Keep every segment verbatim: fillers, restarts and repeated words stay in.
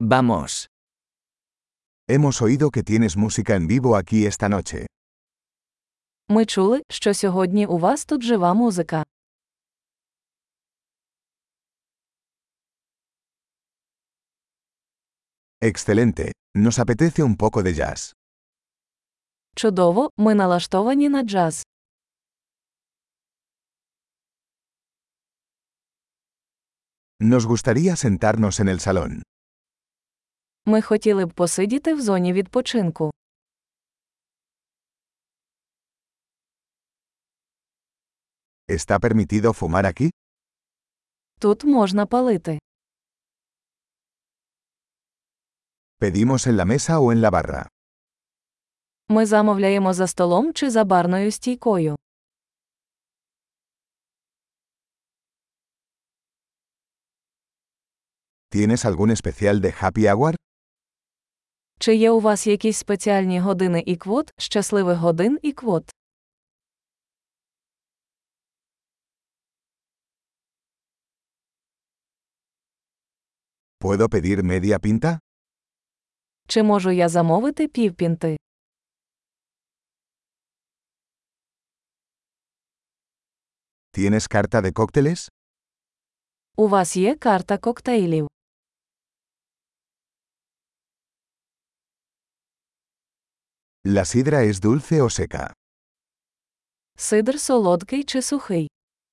Vamos. Hemos oído que tienes música en vivo aquí esta noche. Ми чули, що сьогодні у вас тут жива музика. Excelente. Nos apetece un poco de jazz. Чудово, ми налаштовані на джаз. Nos gustaría sentarnos en el salón. Ми хотіли б посидіти в зоні відпочинку. ¿Está permitido fumar aquí? Тут можна палити. ¿Pedimos en la mesa o en la barra? Ми замовляємо за столом чи за барною стійкою. ¿Tienes algún especial de happy hour? Чи є у вас якісь спеціальні години і квот, щасливих годин і квот? ¿Puedo pedir media pinta? Чи можу я замовити півпінти? ¿Tienes carta de cócteles? У вас є карта коктейлів. ¿La sidra es dulce o seca? Сидр солодкий чи сухий?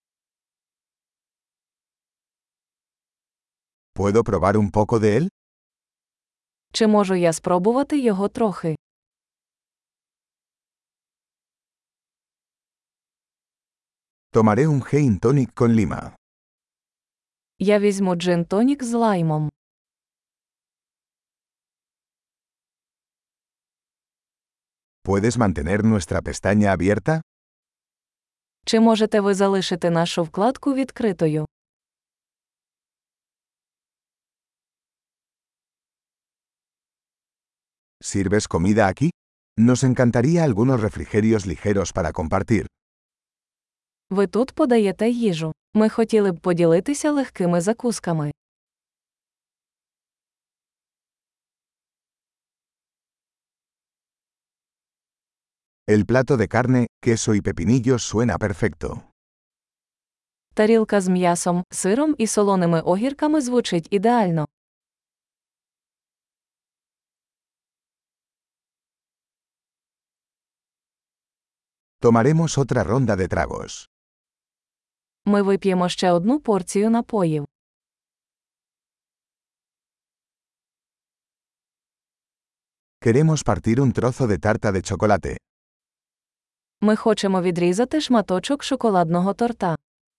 ¿Puedo probar un poco de él? Чи можу я спробувати його трохи? Tomaré un gin tonic con lima. Я візьму джин-тонік з лаймом. ¿Puedes mantener nuestra pestaña abierta? Чи можете ви залишити нашу вкладку відкритою? ¿Sirves comida aquí? Nos encantaría algunos refrigerios ligeros para compartir. Ви тут подаєте їжу. Ми хотіли б поділитися легкими закусками. El plato de carne, queso y pepinillos suena perfecto. Тарілка з м'ясом, сиром і солоними огірками звучить ідеально. Tomaremos otra ronda de tragos. Ми вип'ємо ще одну порцію напоїв. Queremos partir un trozo de tarta de chocolate. Ми хочемо відрізати шматочок шоколадного торта.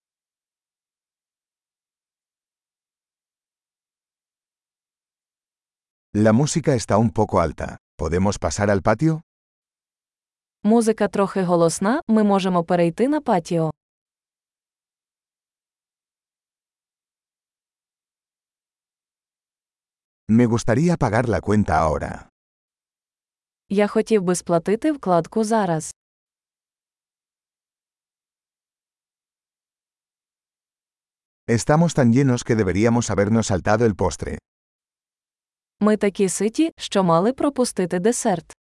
La música está un poco alta. ¿Podemos pasar al patio? Музика трохи голосна, ми можемо перейти на патіо. Me gustaría pagar la cuenta ahora. Я хотів би сплатити вкладку зараз. Estamos tan llenos que deberíamos habernos saltado el postre. Ми такі ситі, що мали пропустити десерт.